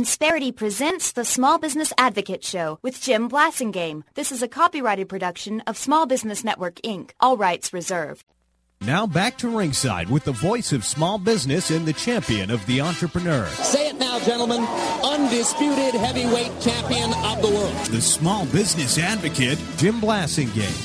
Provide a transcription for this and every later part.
Insperity presents the Small Business Advocate Show with Jim Blasingame. This is a copyrighted production of Small Business Network, Inc., all rights reserved. Now back to ringside with the voice of small business and the champion of the entrepreneur. Say it now, gentlemen. Undisputed heavyweight champion of the world. The Small Business Advocate, Jim Blasingame.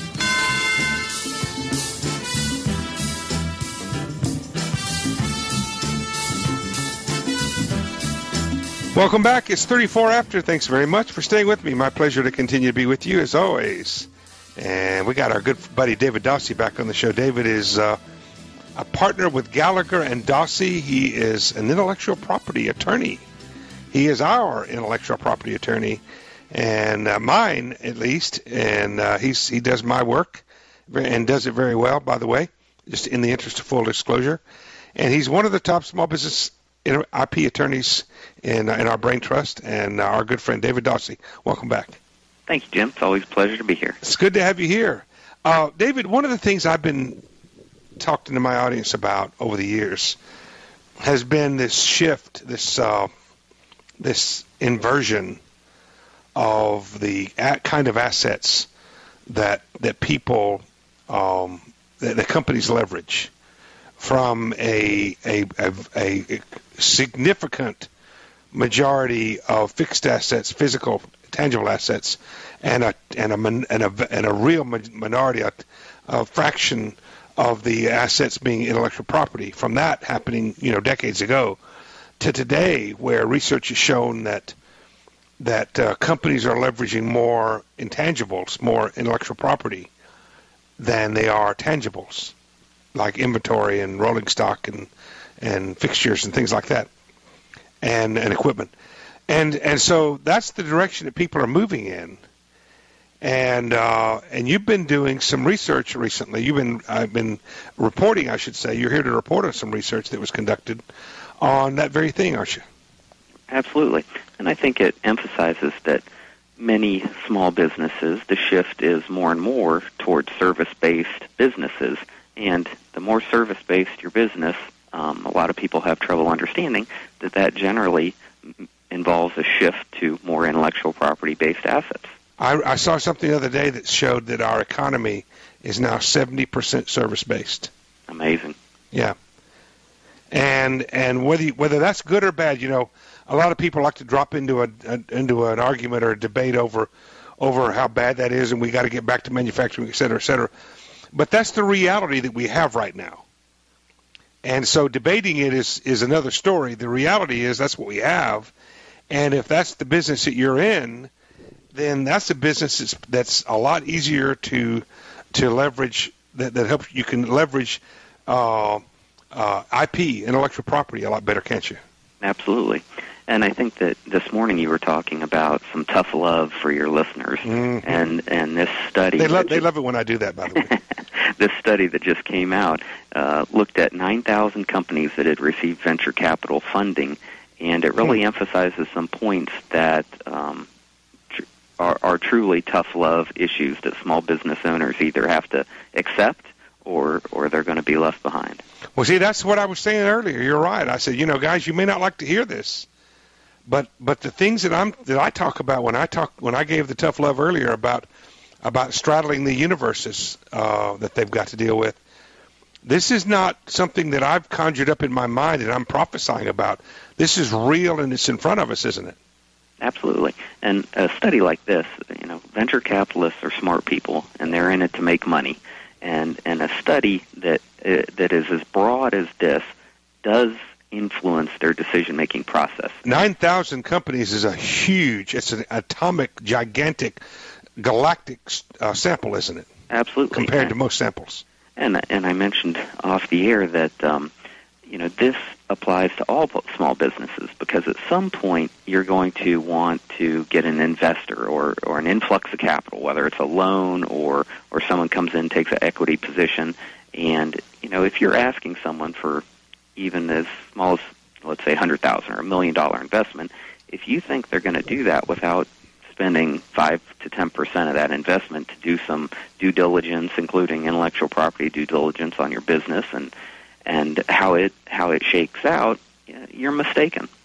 Welcome back. It's 34 after. Thanks very much for staying with me. My pleasure to continue to be with you as always. And we got our good buddy David Dossie back on the show. David is a partner with Gallagher and Dossie. He is an intellectual property attorney. He is our intellectual property attorney, and mine at least. And he does my work and does it very well, by the way, just in the interest of full disclosure. And he's one of the top small business IP attorneys in our Brain Trust, and our good friend David Dossie. Welcome back. Thank you, Jim. It's always a pleasure to be here. It's good to have you here. David, one of the things I've been talking to my audience about over the years has been this shift, this inversion of the kind of assets that people, that companies leverage, from a significant majority of fixed assets, physical, tangible assets, and a real minority, a fraction of the assets being intellectual property. From that happening, decades ago, to today, where research has shown that companies are leveraging more intangibles, more intellectual property, than they are tangibles, like inventory and rolling stock and fixtures and things like that, and equipment. And so that's the direction that people are moving in. And you've been doing some research recently. I've been reporting, I should say. You're here to report on some research that was conducted on that very thing, aren't you? Absolutely. And I think it emphasizes that many small businesses, the shift is more and more towards service-based businesses. And the more service-based your business, a lot of people have trouble understanding that generally involves a shift to more intellectual property-based assets. I saw something the other day that showed that our economy is now 70% service-based. Amazing. Yeah. And whether that's good or bad, a lot of people like to drop into an argument or a debate over how bad that is, and we got to get back to manufacturing, et cetera, et cetera. But that's the reality that we have right now. And so debating it is another story. The reality is that's what we have. And if that's the business that you're in, then that's a business that's a lot easier to leverage, that helps you can leverage IP, intellectual property, a lot better, can't you? Absolutely. And I think that this morning you were talking about some tough love for your listeners, mm-hmm. and this study. They love it when I do that, by the way. This study that just came out looked at 9,000 companies that had received venture capital funding, and it really emphasizes some points that are truly tough love issues that small business owners either have to accept or they're going to be left behind. Well, see, that's what I was saying earlier. You're right. I said, guys, you may not like to hear this, but the things that I talk about when I gave the tough love earlier about straddling the universes that they've got to deal with, this is not something that I've conjured up in my mind and I'm prophesying about. This is real and it's in front of us, isn't it? Absolutely. And a study like this, venture capitalists are smart people and they're in it to make money. And a study that is as broad as this does influence their decision-making process. 9,000 companies is it's an atomic, gigantic, galactic sample, isn't it? Absolutely. Compared to most samples. And I mentioned off the air that this applies to all small businesses, because at some point you're going to want to get an investor or an influx of capital, whether it's a loan or someone comes in and takes an equity position. And if you're asking someone for even as small as, let's say, $100,000 or $1 million investment, if you think they're going to do that without spending 5 to 10% of that investment to do some due diligence, including intellectual property due diligence on your business and how it shakes out, you're mistaken.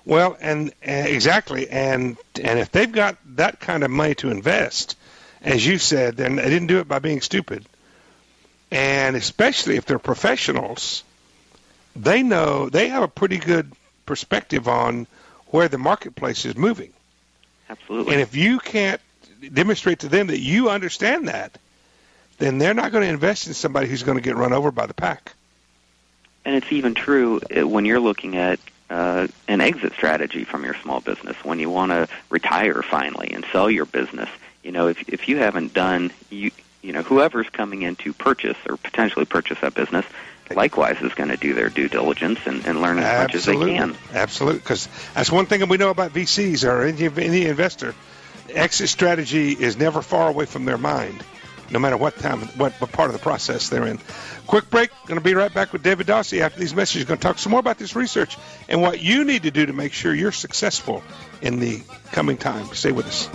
Well, and exactly, and if they've got that kind of money to invest, as you said, then they didn't do it by being stupid. And especially if they're professionals, they know, they have a pretty good perspective on where the marketplace is moving. Absolutely. And if you can't demonstrate to them that you understand that, then they're not going to invest in somebody who's going to get run over by the pack. And it's even true when you're looking at an exit strategy from your small business, when you want to retire finally and sell your business. You know, if you haven't done, you know, whoever's coming in to purchase or potentially purchase that business, likewise is going to do their due diligence and learn as much as they can. Absolutely, because that's one thing that we know about VCs or any investor. Exit strategy is never far away from their mind, no matter what part of the process they're in. Quick break. Going to be right back with David Dawsey after these messages. Going to talk some more about this research and what you need to do to make sure you're successful in the coming time. Stay with us.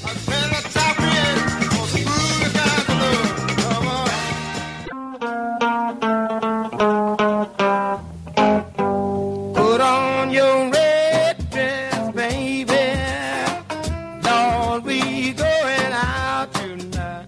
Put on your red dress, baby. Lord, we going out tonight.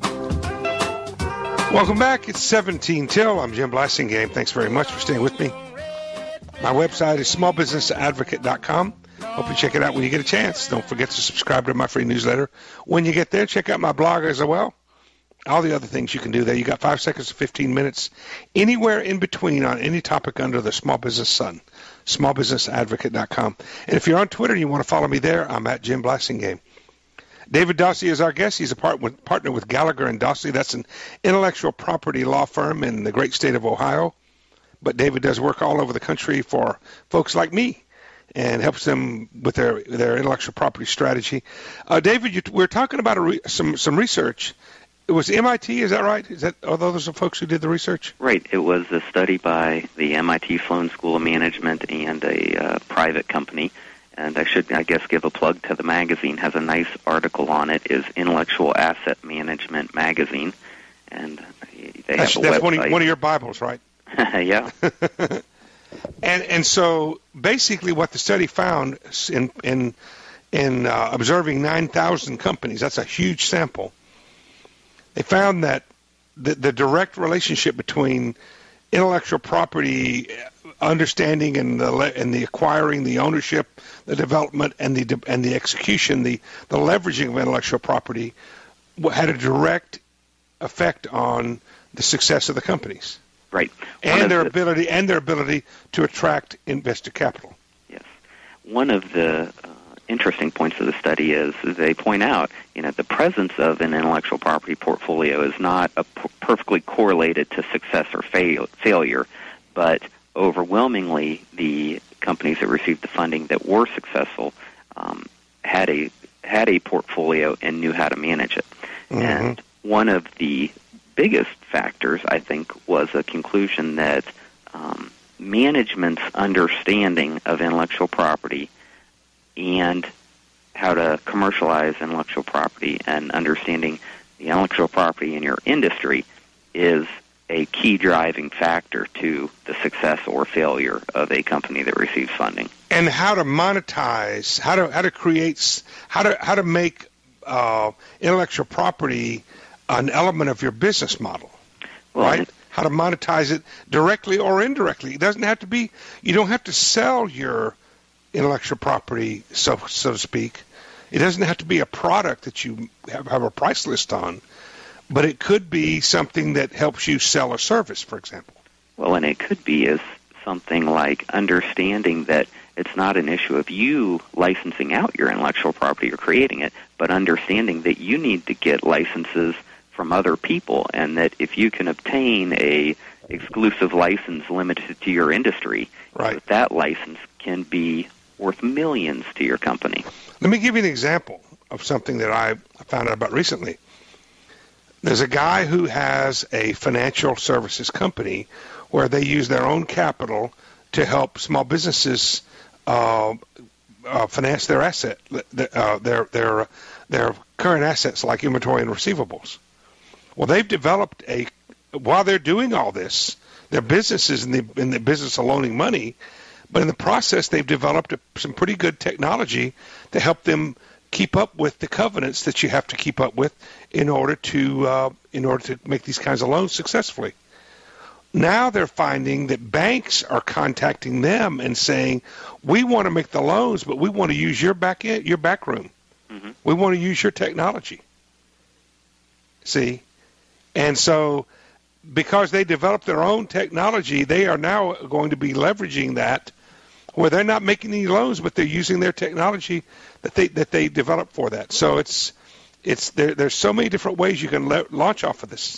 Welcome back. It's 17 till. I'm Jim Blasingame. Thanks very much for staying with me. My website is smallbusinessadvocate.com. Hope you check it out when you get a chance. Don't forget to subscribe to my free newsletter. When you get there, check out my blog as well. All the other things you can do there. You got 5 seconds to 15 minutes, anywhere in between on any topic under the small business sun. Smallbusinessadvocate.com. And if you're on Twitter and you want to follow me there, I'm at Jim Blasingame. David Dawsey is our guest. He's a partner with Gallagher & Dawsey. That's an intellectual property law firm in the great state of Ohio. But David does work all over the country for folks like me and helps them with their intellectual property strategy. David, we're talking about some research. It was MIT, is that right? Are those the folks who did the research? Right. It was a study by the MIT Sloan School of Management and a private company. And I should, I guess, give a plug to the magazine. Has a nice article on it. Is Intellectual Asset Management Magazine, and they have a that's website. one of your Bibles, right? Yeah. And so basically, what the study found in observing 9,000 companies, that's a huge sample. They found that the direct relationship between intellectual property understanding and the acquiring, the ownership, the development, and the execution, the leveraging of intellectual property had a direct effect on the success of the companies. Right. And their ability to attract investor capital. Yes. One of the interesting points of the study is they point out, the presence of an intellectual property portfolio is not perfectly correlated to success or failure, but overwhelmingly the companies that received the funding that were successful had a portfolio and knew how to manage it. Mm-hmm. And one of the biggest factors, I think, was a conclusion that management's understanding of intellectual property and how to commercialize intellectual property and understanding the intellectual property in your industry is a key driving factor to the success or failure of a company that receives funding. And how to monetize, how to make intellectual property an element of your business model, right? How to monetize it directly or indirectly. It doesn't have to be. You don't have to sell your intellectual property, so to speak. It doesn't have to be a product that you have a price list on, but it could be something that helps you sell a service, for example. Well, and it could be as something like understanding that it's not an issue of you licensing out your intellectual property or creating it, but understanding that you need to get licenses from other people, and that if you can obtain a exclusive license limited to your industry, right, that license can be worth millions to your company. Let me give you an example of something that I found out about recently. There's a guy who has a financial services company where they use their own capital to help small businesses finance their asset, their current assets like inventory and receivables. Well, they've developed while they're doing all this, their business is in the business of loaning money, But in the process, they've developed some pretty good technology to help them keep up with the covenants that you have to keep up with in order to make these kinds of loans successfully. Now they're finding that banks are contacting them and saying, "We want to make the loans, but we want to use your back room. Mm-hmm. We want to use your technology." See, and so because they developed their own technology, they are now going to be leveraging that, where they're not making any loans, but they're using their technology that they developed for that. So there's so many different ways you can launch off of this.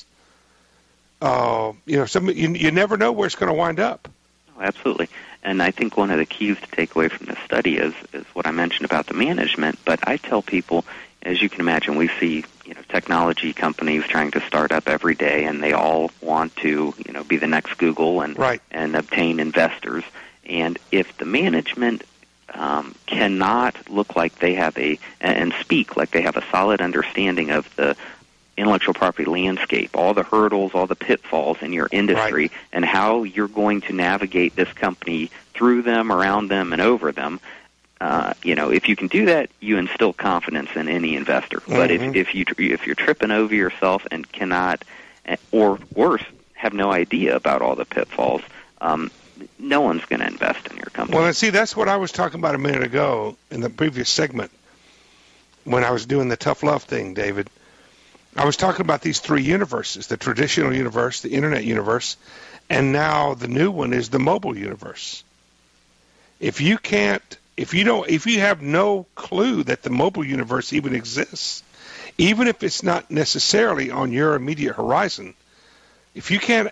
You never know where it's going to wind up. Oh, absolutely. And I think one of the keys to take away from this study is what I mentioned about the management. But I tell people, as you can imagine, we see technology companies trying to start up every day, and they all want to be the next Google and right. and obtain investors. And if the management cannot look like they have and speak like they have a solid understanding of the intellectual property landscape, all the hurdles, all the pitfalls in your industry, right. and how you're going to navigate this company through them, around them, and over them, if you can do that, you instill confidence in any investor. Mm-hmm. But if you're tripping over yourself and cannot, or worse, have no idea about all the pitfalls, no one's going to invest in your company. Well, and see, that's what I was talking about a minute ago in the previous segment when I was doing the tough love thing, David. I was talking about these three universes: the traditional universe, the internet universe, and now the new one is the mobile universe. If you have no clue that the mobile universe even exists, even if it's not necessarily on your immediate horizon, if you can't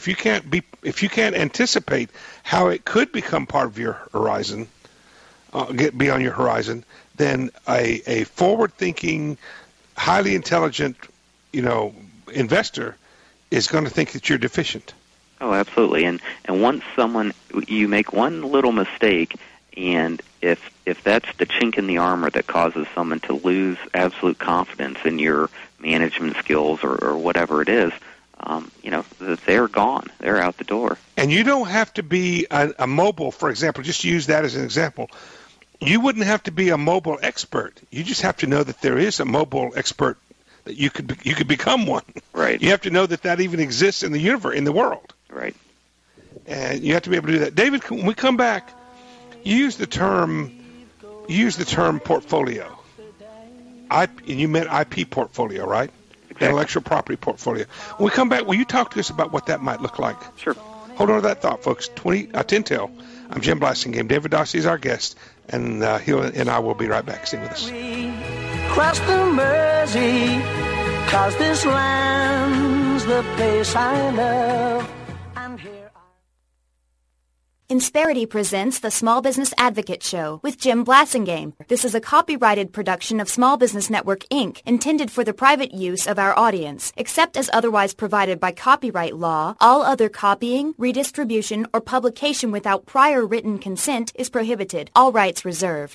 anticipate how it could become part of your horizon, be on your horizon, then a forward-thinking, highly intelligent, investor is going to think that you're deficient. Oh, absolutely. And once you make one little mistake, and if that's the chink in the armor that causes someone to lose absolute confidence in your management skills or whatever it is, they're gone. They're out the door. And you don't have to be a mobile, for example, just to use that as an example. You wouldn't have to be a mobile expert. You just have to know that there is a mobile expert, that you could become one. Right. You have to know that even exists in the universe, in the world. Right. And you have to be able to do that. David, when we come back, you use the term portfolio. And you meant IP portfolio, right? Exactly. Intellectual property portfolio. When we come back, will you talk to us about what that might look like? Sure. Hold on to that thought, folks. 10 till. I'm Jim Blasingame. David Dossie is our guest, and he and I will be right back. Stay with us. Cross the Mersey, 'cause this land's the place I love. And here Insperity presents the Small Business Advocate Show with Jim Blasingame. This is a copyrighted production of Small Business Network, Inc., intended for the private use of our audience. Except as otherwise provided by copyright law, all other copying, redistribution, or publication without prior written consent is prohibited. All rights reserved.